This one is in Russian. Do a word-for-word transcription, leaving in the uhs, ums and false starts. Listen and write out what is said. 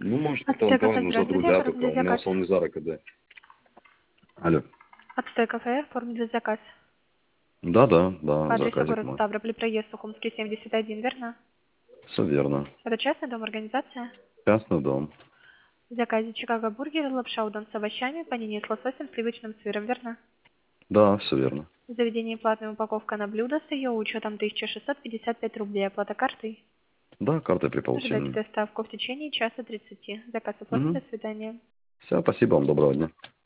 Ну, может, там Отстой давай кафе, ну здравствуйте, загрузя оформить только, для у меня заказ. сон не зара когда. Алло. Отстой кафе, оформить для заказ. Да, да, да, По адресу заказик город мой. Ставрополь, проезд Сухумский, семьдесят один, верно? Все верно. Это частный дом, организация? Частный дом. В заказе Чикаго бургер, лапша удон с овощами, панини с лососем, с сливочным сыром, верно? Да, все верно. В заведении платная упаковка на блюдо с ее учетом тысяча шестьсот пятьдесят пять рублей, оплата картой. Да, картой при Ожидайте получении. доставку в течение часа тридцати. Заказ оформлен, Угу. до свидания. Все, спасибо вам, доброго дня.